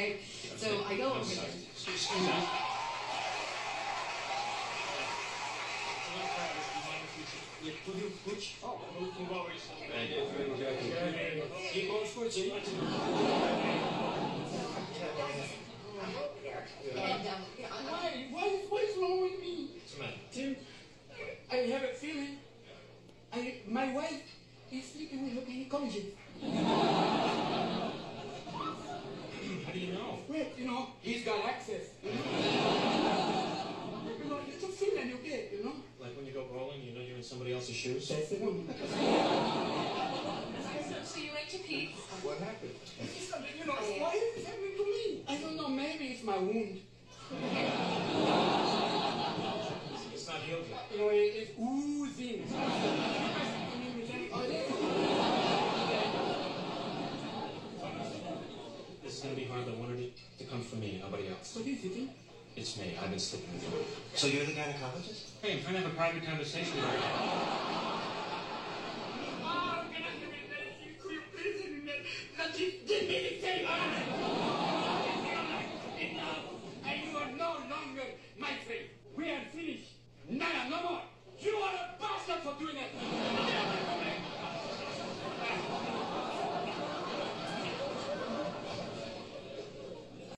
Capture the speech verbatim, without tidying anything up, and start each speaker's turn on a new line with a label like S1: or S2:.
S1: okay? So I go over there.
S2: Excuse me.
S1: Oh,
S2: He goes for it, so you like to do
S1: and, um, yeah, I-
S3: Why? Why? What's wrong with me?
S2: What's the matter?
S3: Tim, I have a feeling. I, my wife is sleeping with her gynecologist.
S2: How do you know?
S3: Well, you know, he's got access. You know, you know it's a feeling you get, you know.
S2: Like when you go bowling, you know you're in somebody else's shoes?
S3: That's the one.
S1: So you went to Pete's?
S4: What happened?
S3: It's not- You know, why is this happening to me? I don't know. Maybe it's my wound.
S2: It's not healed yet.
S3: You know, it, it's oozing. Oh, it is.
S2: This is going to be hard. I wanted it to come from me, nobody else.
S3: What is it? Eh?
S2: It's me. I've been sleeping with you.
S4: So you're the gynecologist?
S2: Hey, I'm trying to have a private conversation with you.